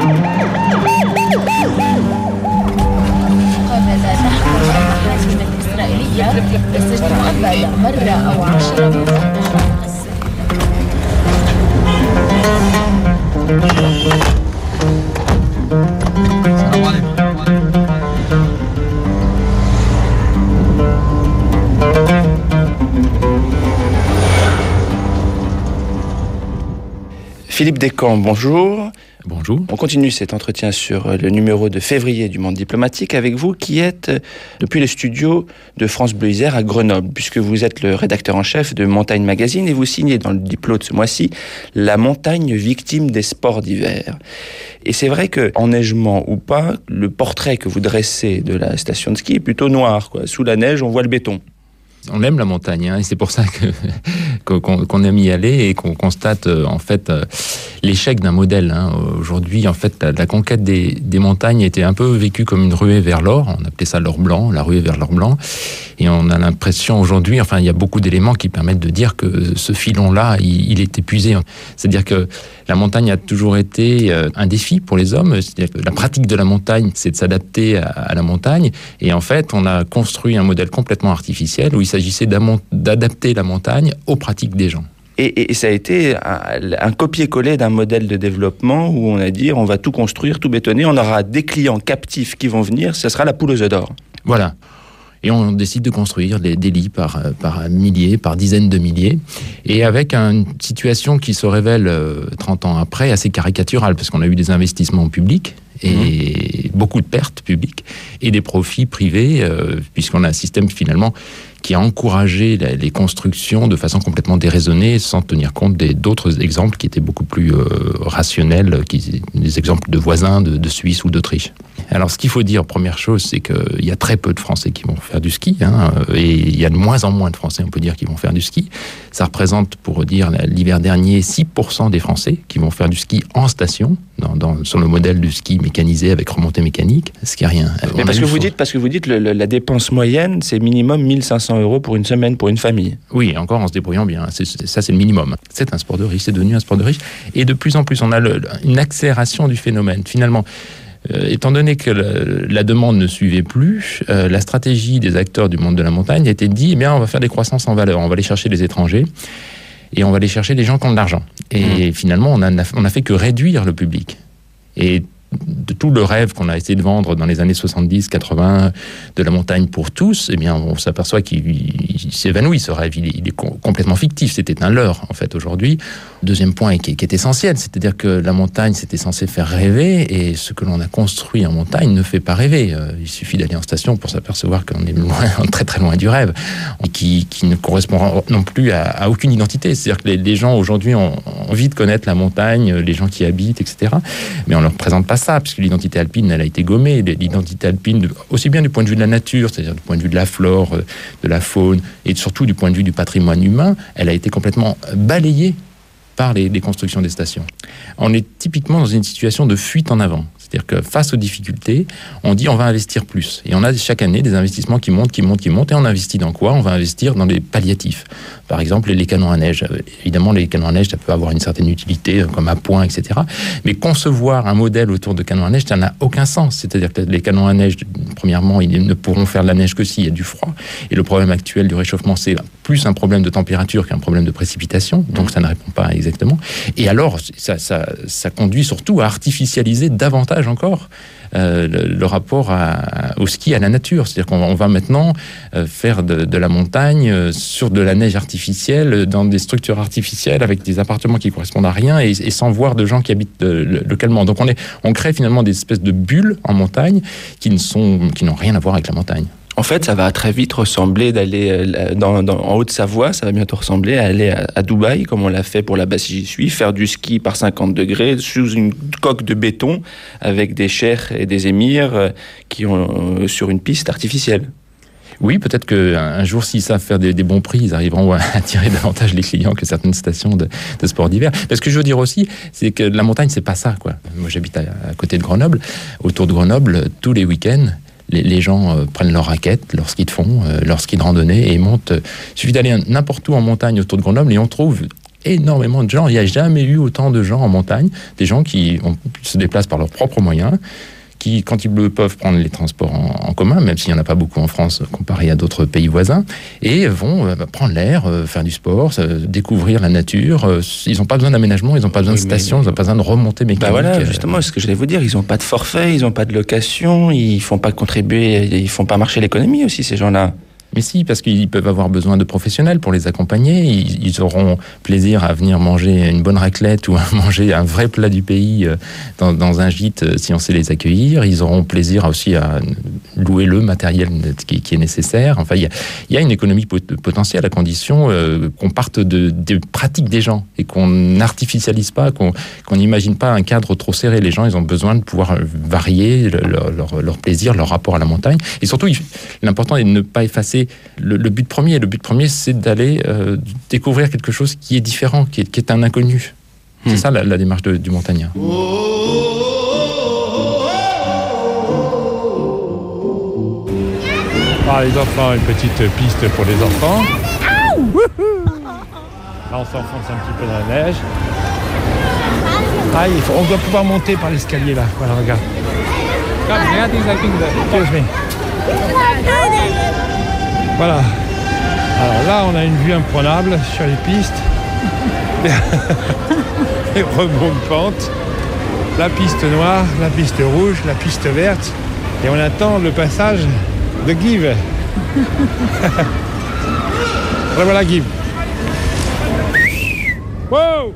Philippe Descamps, bonjour. Bonjour. On continue cet entretien sur le numéro de février du Monde diplomatique avec vous qui êtes depuis les studios de France Bleu Isère à Grenoble, puisque vous êtes le rédacteur en chef de Montagne Magazine et vous signez dans le Diplo de ce mois-ci La montagne victime des sports d'hiver. Et c'est vrai que, enneigement ou pas, le portrait que vous dressez de la station de ski est plutôt noir, quoi. Sous la neige, on voit le béton. On aime la montagne, hein, et c'est pour ça que, qu'on, qu'on aime y aller et qu'on constate euh, en fait euh, l'échec d'un modèle. Hein. Aujourd'hui, en fait, la, la conquête des, des montagnes était un peu vécue comme une ruée vers l'or. On appelait ça l'or blanc, la ruée vers l'or blanc. Et on a l'impression aujourd'hui, enfin, il y a beaucoup d'éléments qui permettent de dire que ce filon-là, il, il est épuisé. C'est-à-dire que la montagne a toujours été euh, un défi pour les hommes. C'est-à-dire que la pratique de la montagne, c'est de s'adapter à, à la montagne. Et en fait, on a construit un modèle complètement artificiel où il s'agissait d'adapter la montagne aux pratiques des gens. Et, et, et ça a été un, un copier-coller d'un modèle de développement où on a dit on va tout construire, tout bétonner, on aura des clients captifs qui vont venir, ça sera la poule aux œufs d'or. Voilà. Et on décide de construire des, des lits par, par milliers, par dizaines de milliers, et avec une situation qui se révèle euh, trente ans après assez caricaturale, parce qu'on a eu des investissements publics, et mmh. beaucoup de pertes publiques, et des profits privés, euh, puisqu'on a un système finalement qui a encouragé la, les constructions de façon complètement déraisonnée, sans tenir compte des, d'autres exemples qui étaient beaucoup plus euh, rationnels, qui, des exemples de voisins de, de Suisse ou d'Autriche. Alors, ce qu'il faut dire, première chose, c'est qu'il y a très peu de Français qui vont faire du ski, hein, et il y a de moins en moins de Français, on peut dire, qui vont faire du ski. Ça représente, pour dire, l'hiver dernier, six pour cent des Français qui vont faire du ski en station, dans, dans, sur le modèle du ski mécanisé avec remontée mécanique, ce qui est rien. Mais parce que, vous dites, parce que vous dites, le, le, la dépense moyenne, c'est minimum mille cinq cents euros pour une semaine pour une famille. Oui, encore en se débrouillant bien. C'est, c'est, ça, c'est le minimum. C'est un sport de riche, c'est devenu un sport de riche. Et de plus en plus, on a le, une accélération du phénomène. Finalement, euh, étant donné que le, la demande ne suivait plus, euh, la stratégie des acteurs du monde de la montagne a été de dire, eh bien, on va faire des croissances en valeur. On va aller chercher les étrangers et on va aller chercher des gens qui ont de l'argent. Et mmh. finalement, on a, on a fait que réduire le public. Et de tout le rêve qu'on a essayé de vendre dans les années soixante-dix quatre-vingts de la montagne pour tous, eh bien, on s'aperçoit qu'il il s'évanouit, ce rêve. Il est, il est complètement fictif. C'était un leurre, en fait, aujourd'hui. Deuxième point qui est, qui est essentiel, c'est-à-dire que la montagne, c'était censé faire rêver, et ce que l'on a construit en montagne ne fait pas rêver. Il suffit d'aller en station pour s'apercevoir qu'on est loin, très très loin du rêve, qui, qui ne correspond non plus à, à aucune identité. C'est-à-dire que les, les gens, aujourd'hui, ont envie de connaître la montagne, les gens qui y habitent, et cetera. Mais on ne leur présente pas ça, puisque l'identité alpine, elle a été gommée. L'identité alpine, aussi bien du point de vue de la nature, c'est-à-dire du point de vue de la flore, de la faune, et surtout du point de vue du patrimoine humain, elle a été complètement balayée par les, les constructions des stations. On est typiquement dans une situation de fuite en avant. C'est-à-dire que face aux difficultés, on dit on va investir plus. Et on a chaque année des investissements qui montent, qui montent, qui montent. Et on investit dans quoi? On va investir dans des palliatifs. Par exemple, les canons à neige. Évidemment, les canons à neige, ça peut avoir une certaine utilité, comme à point, et cetera. Mais concevoir un modèle autour de canons à neige, ça n'a aucun sens. C'est-à-dire que les canons à neige, premièrement, ils ne pourront faire de la neige que s'il y a du froid. Et le problème actuel du réchauffement, c'est plus un problème de température qu'un problème de précipitation. Donc, ça ne répond pas exactement. Et alors, ça, ça, ça conduit surtout à artificialiser davantage encore euh, le, le rapport à, au ski, à la nature. C'est-à-dire qu'on va, on va maintenant euh, faire de, de la montagne euh, sur de la neige artificielle, dans des structures artificielles, avec des appartements qui correspondent à rien et, et sans voir de gens qui habitent euh, localement. Donc on, est, on crée finalement des espèces de bulles en montagne qui ne sont, qui n'ont rien à voir avec la montagne. En fait, ça va très vite ressembler d'aller dans, dans, en Haute-Savoie, ça va bientôt ressembler à aller à, à Dubaï, comme on l'a fait pour là-bas si j'y suis, faire du ski par cinquante degrés sous une coque de béton avec des cheikhs et des émirs qui ont euh, sur une piste artificielle. Oui, peut-être qu'un jour, s'ils savent faire des, des bons prix, ils arriveront à attirer davantage les clients que certaines stations de, de sport d'hiver. Mais ce que je veux dire aussi, c'est que la montagne, c'est pas ça, quoi. Moi, j'habite à, à côté de Grenoble. Autour de Grenoble, tous les week-ends, Les, les gens euh, prennent leurs raquettes, leur ski de fond, euh, leur ski de randonnée et montent. Il suffit d'aller n'importe où en montagne autour de Grenoble et on trouve énormément de gens. Il n'y a jamais eu autant de gens en montagne, des gens qui on, se déplacent par leurs propres moyens, qui, quand ils peuvent prendre les transports en, en commun, même s'il n'y en a pas beaucoup en France comparé à d'autres pays voisins, et vont euh, prendre l'air, euh, faire du sport, euh, découvrir la nature. Euh, ils n'ont pas besoin d'aménagement, ils n'ont pas besoin oui, de station, mais... ils n'ont pas besoin de remontée mécanique. Bah voilà, justement, c'est ce que j'allais vous dire. Ils n'ont pas de forfait, ils n'ont pas de location, ils ne font pas contribuer, ils ne font pas marcher l'économie aussi, ces gens-là. Mais si, parce qu'ils peuvent avoir besoin de professionnels pour les accompagner. Ils, ils auront plaisir à venir manger une bonne raclette ou à manger un vrai plat du pays dans, dans un gîte si on sait les accueillir. Ils auront plaisir aussi à louer le matériel qui, qui est nécessaire. Enfin, il y a, il y a une économie pot- potentielle à condition euh, qu'on parte de, des pratiques des gens et qu'on n'artificialise pas, qu'on qu'on n'imagine pas un cadre trop serré. Les gens, ils ont besoin de pouvoir varier leur, leur, leur plaisir, leur rapport à la montagne. Et surtout, il, l'important est de ne pas effacer Le, le but premier. Le but premier, c'est d'aller euh, découvrir quelque chose qui est différent, qui est, qui est un inconnu. C'est mmh. ça la, la démarche de, du montagnard. Ah, les enfants, une petite piste pour les enfants. Là, on s'enfonce un petit peu dans la neige. Ah, il faut, on doit pouvoir monter par l'escalier là. Voilà, regarde. Excuse me. Voilà. Alors là, on a une vue imprenable sur les pistes. Les rebonds de pente. La piste noire, la piste rouge, la piste verte. Et on attend le passage de Give. Voilà, voilà Give. Wow!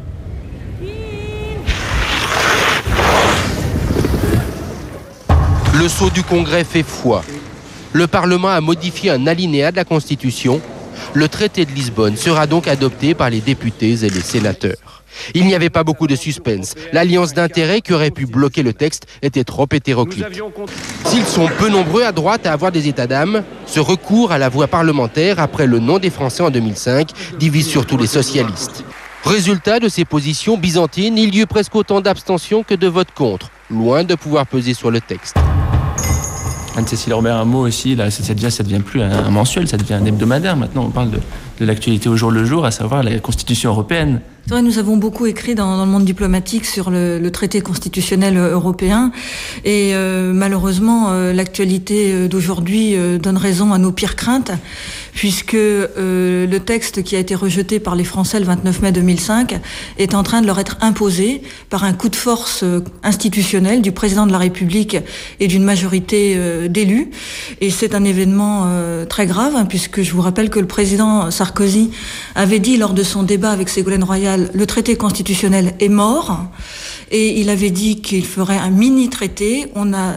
Le sceau du Congrès fait foi. Le Parlement a modifié un alinéa de la Constitution. Le traité de Lisbonne sera donc adopté par les députés et les sénateurs. Il n'y avait pas beaucoup de suspense. L'alliance d'intérêts qui aurait pu bloquer le texte était trop hétéroclite. S'ils sont peu nombreux à droite à avoir des états d'âme, ce recours à la voie parlementaire après le non des Français en deux mille cinq divise surtout les socialistes. Résultat de ces positions byzantines, il y eut presque autant d'abstention que de votes contre, loin de pouvoir peser sur le texte. Anne-Cécile Robert, un mot aussi, là, ça, ça devient, ça devient plus un mensuel, ça devient un hebdomadaire. Maintenant, on parle de, de l'actualité au jour le jour, à savoir la Constitution européenne. C'est vrai, nous avons beaucoup écrit dans, dans le monde diplomatique sur le, le traité constitutionnel européen et euh, malheureusement euh, l'actualité d'aujourd'hui euh, donne raison à nos pires craintes puisque euh, le texte qui a été rejeté par les Français le vingt-neuf mai deux mille cinq est en train de leur être imposé par un coup de force euh, institutionnel du président de la République et d'une majorité euh, d'élus et c'est un événement euh, très grave hein, puisque je vous rappelle que le président Sarkozy avait dit lors de son débat avec Ségolène Royal le traité constitutionnel est mort et il avait dit qu'il ferait un mini-traité. On a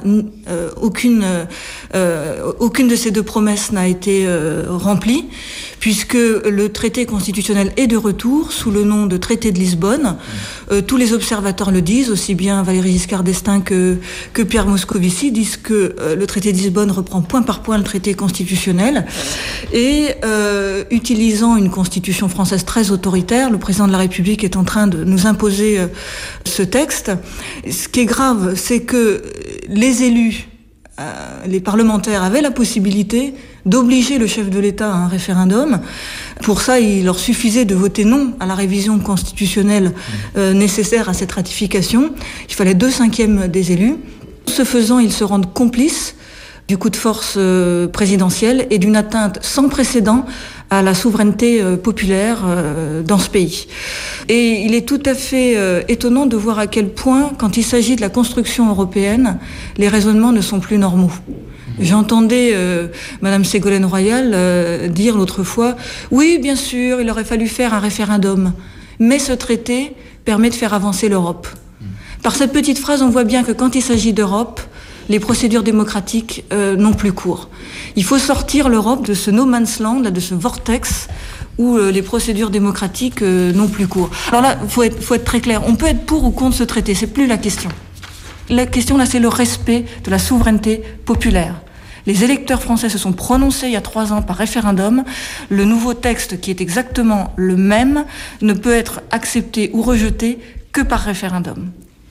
Euh, aucune, euh, aucune de ces deux promesses n'a été euh, remplie, puisque le traité constitutionnel est de retour sous le nom de traité de Lisbonne. Euh, tous les observateurs le disent, aussi bien Valéry Giscard d'Estaing que, que Pierre Moscovici disent que euh, le traité de Lisbonne reprend point par point le traité constitutionnel. Et euh, utilisant une constitution française très autoritaire, le président de la République est en train de nous imposer euh, ce texte. Ce qui est grave, c'est que les élus, euh, les parlementaires avaient la possibilité d'obliger le chef de l'État à un référendum. Pour ça, il leur suffisait de voter non à la révision constitutionnelle euh, nécessaire à cette ratification. Il fallait deux cinquièmes des élus. Ce faisant, ils se rendent complices du coup de force euh, présidentiel et d'une atteinte sans précédent à la souveraineté euh, populaire euh, dans ce pays. Et il est tout à fait euh, étonnant de voir à quel point, quand il s'agit de la construction européenne, les raisonnements ne sont plus normaux. J'entendais euh, Madame Ségolène Royal euh, dire l'autre fois « Oui, bien sûr, il aurait fallu faire un référendum, mais ce traité permet de faire avancer l'Europe. » Par cette petite phrase, on voit bien que quand il s'agit d'Europe, les procédures démocratiques euh, n'ont plus cours. Il faut sortir l'Europe de ce no man's land, de ce vortex où euh, les procédures démocratiques euh, n'ont plus cours. Alors là, il faut être, faut être très clair. On peut être pour ou contre ce traité, c'est plus la question. La question là, c'est le respect de la souveraineté populaire. Les électeurs français se sont prononcés il y a trois ans par référendum. Le nouveau texte, qui est exactement le même, ne peut être accepté ou rejeté que par référendum.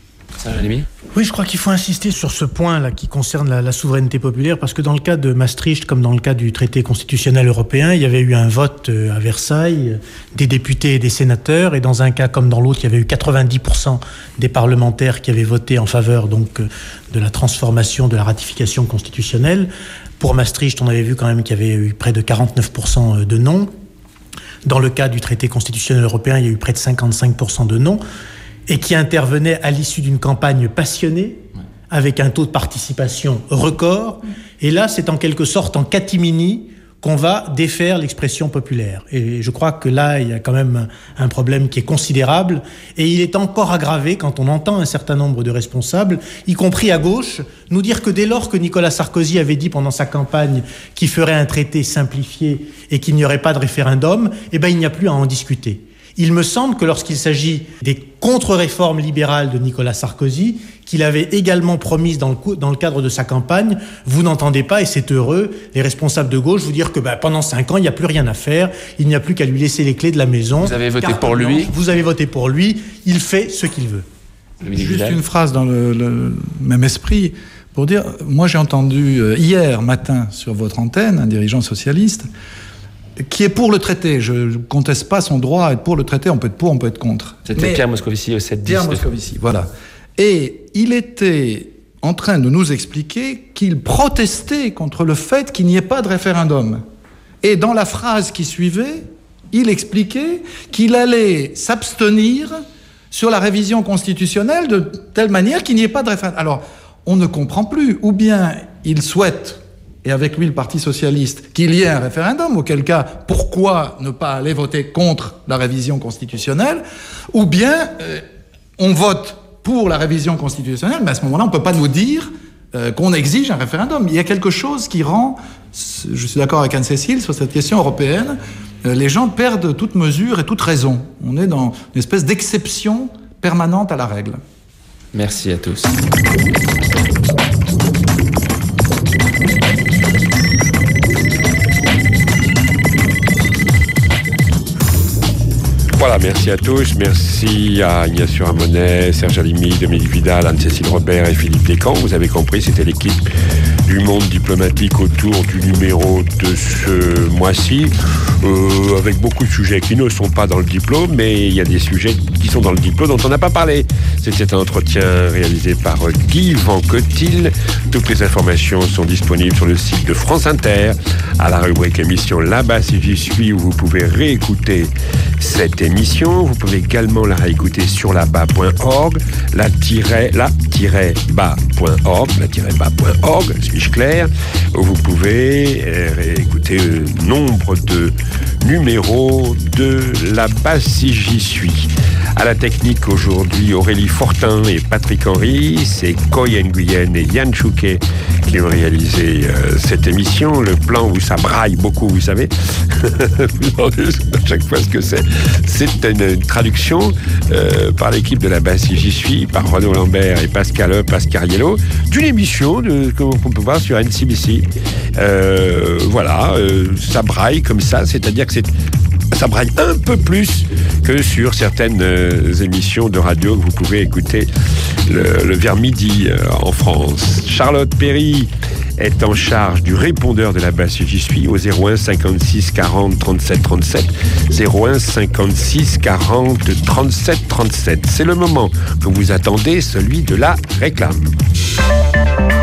Oui, je crois qu'il faut insister sur ce point-là qui concerne la, la souveraineté populaire, parce que dans le cas de Maastricht, comme dans le cas du traité constitutionnel européen, il y avait eu un vote à Versailles des députés et des sénateurs, et dans un cas comme dans l'autre, il y avait eu quatre-vingt-dix pour cent des parlementaires qui avaient voté en faveur donc de la transformation, de la ratification constitutionnelle. Pour Maastricht, on avait vu quand même qu'il y avait eu près de quarante-neuf pour cent de non. Dans le cas du traité constitutionnel européen, il y a eu près de cinquante-cinq pour cent de non, et qui intervenait à l'issue d'une campagne passionnée, avec un taux de participation record. Et là, c'est en quelque sorte en catimini qu'on va défaire l'expression populaire. Et je crois que là, il y a quand même un problème qui est considérable. Et il est encore aggravé quand on entend un certain nombre de responsables, y compris à gauche, nous dire que dès lors que Nicolas Sarkozy avait dit pendant sa campagne qu'il ferait un traité simplifié et qu'il n'y aurait pas de référendum, eh ben, il n'y a plus à en discuter. Il me semble que lorsqu'il s'agit des contre-réformes libérales de Nicolas Sarkozy, qu'il avait également promises dans le, dans le cadre de sa campagne, vous n'entendez pas, et c'est heureux, les responsables de gauche vous dire que bah, pendant cinq ans, il n'y a plus rien à faire, il n'y a plus qu'à lui laisser les clés de la maison. Vous avez voté Carte pour blanche, lui. Vous avez voté pour lui, il fait ce qu'il veut. Juste une phrase dans le, le même esprit, pour dire, moi j'ai entendu euh, hier matin sur votre antenne, un dirigeant socialiste, qui est pour le traité. Je ne conteste pas son droit à être pour le traité. On peut être pour, on peut être contre. C'était Mais Pierre Moscovici au sept dix. Pierre Moscovici, voilà. Et il était en train de nous expliquer qu'il protestait contre le fait qu'il n'y ait pas de référendum. Et dans la phrase qui suivait, il expliquait qu'il allait s'abstenir sur la révision constitutionnelle de telle manière qu'il n'y ait pas de référendum. Alors, on ne comprend plus. Ou bien il souhaite, et avec lui le Parti socialiste, qu'il y ait un référendum, auquel cas, pourquoi ne pas aller voter contre la révision constitutionnelle, ou bien euh, on vote pour la révision constitutionnelle, mais à ce moment-là, on ne peut pas nous dire euh, qu'on exige un référendum. Il y a quelque chose qui rend, je suis d'accord avec Anne-Cécile sur cette question européenne, euh, les gens perdent toute mesure et toute raison. On est dans une espèce d'exception permanente à la règle. Merci à tous. Voilà, merci à tous. Merci à Ignacio Ramonet, Serge Alimi, Dominique Vidal, Anne-Cécile Robert et Philippe Descamps. Vous avez compris, c'était l'équipe du Monde diplomatique autour du numéro de ce mois-ci, euh, avec beaucoup de sujets qui ne sont pas dans le diplôme, mais il y a des sujets qui sont dans le diplôme dont on n'a pas parlé. C'était un entretien réalisé par Guy Vancotil. Toutes les informations sont disponibles sur le site de France Inter, à la rubrique émission Là-bas si j'y suis, où vous pouvez réécouter cette émission. Vous pouvez également la réécouter sur là-bas point org, la tiret, la tiret bas point org, la tiret bas point org, suis-je clair, où vous pouvez euh, écouter le nombre de numéros de la basse si j'y suis. À la technique aujourd'hui, Aurélie Fortin et Patrick Henry, c'est Koy Nguyen et Yann Chouquet qui ont réalisé euh, cette émission. Le plan où ça braille beaucoup, vous savez, à chaque fois ce que c'est. C'est une, une traduction euh, par l'équipe de la basse si j'y suis, par Renaud Lambert et Pascal Pascariello, d'une émission de, qu'on peut voir sur N C B C. Euh, voilà, euh, ça braille comme ça, c'est-à-dire que c'est ça braille un peu plus que sur certaines euh, émissions de radio que vous pouvez écouter le, le vers midi euh, en France. Charlotte Perry est en charge du répondeur de la basse si j'y suis au zéro un cinquante-six quarante trente-sept trente-sept, zéro un cinquante-six quarante trente-sept trente-sept. C'est le moment que vous attendez, celui de la réclame.